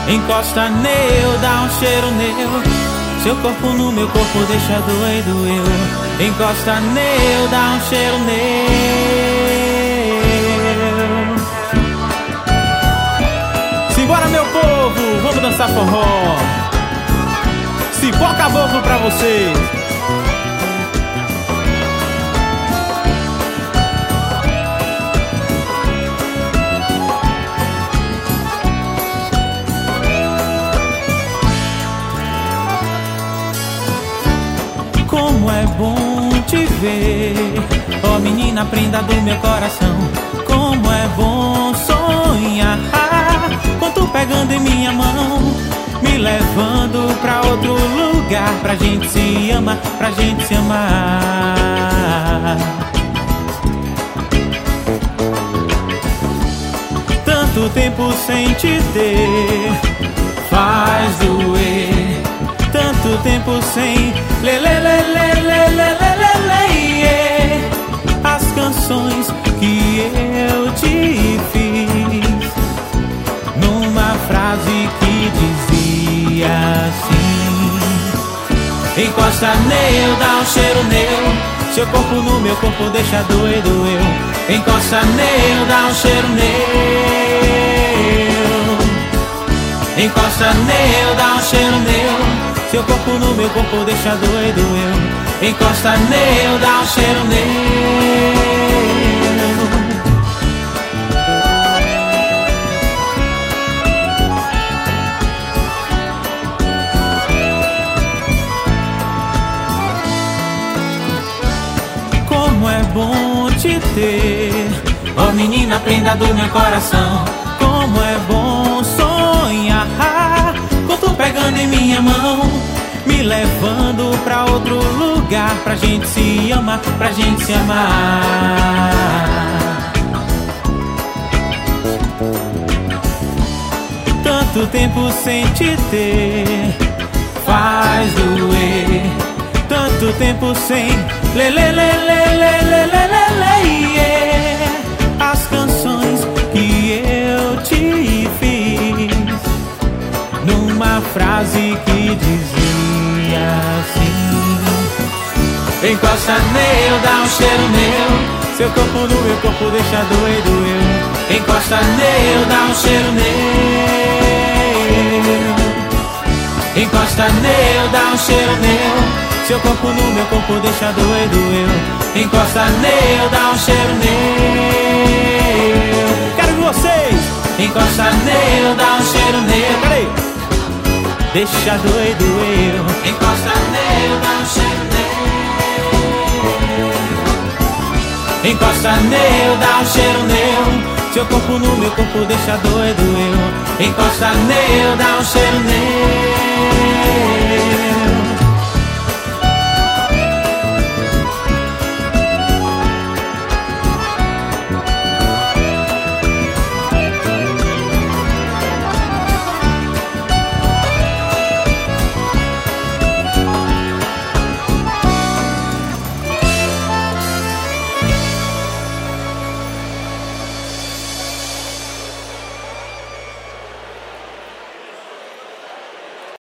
Encosta nele, dá um cheiro nele. Seu corpo no meu corpo deixa doido eu. Encosta nele, dá um cheiro nele. Simbora, meu povo, vamos dançar forró. Cipó Caboclo pra vocês. Como é bom te ver, ó menina, prenda do meu coração. Como é bom sonhar com tu pegando em minha mão, me levando pra outro lugar, pra gente se amar, pra gente se amar. Tanto tempo sem te ter faz doer. Tanto tempo sem as canções que eu te fiz, numa frase que dizia assim: encosta nele, dá um cheiro nele. Seu corpo no meu corpo deixa doido eu. Encosta nele, dá um cheiro nele. Encosta nele, dá um cheiro nele. Seu corpo no meu corpo deixa doido eu. Encosta nele, dá um cheiro nele. Como é bom te ter, ó menina, prenda do meu coração. Como é bom sonhar com tu pegando em minha mão, me levando pra outro lugar, pra gente se amar, pra gente se amar. Tanto tempo sem te ter faz doer. Tanto tempo sem as canções que eu te fiz, numa frase que dizia assim: encosta nele, dá um cheiro nele. Seu corpo no meu corpo deixa doido eu. Encosta nele, dá um cheiro nele. Encosta nele, dá um cheiro nele. Seu corpo no meu corpo deixa doido eu. Encosta nele, dá um cheiro nele. Quero ver vocês. Encosta nele, dá um cheiro nele. Peraí. Deixa doido eu. Encosta nele, dá um cheiro nele. Encosta nele, dá um cheiro nele. Seu corpo no meu corpo deixa doido eu. Encosta nele, dá um cheiro nele.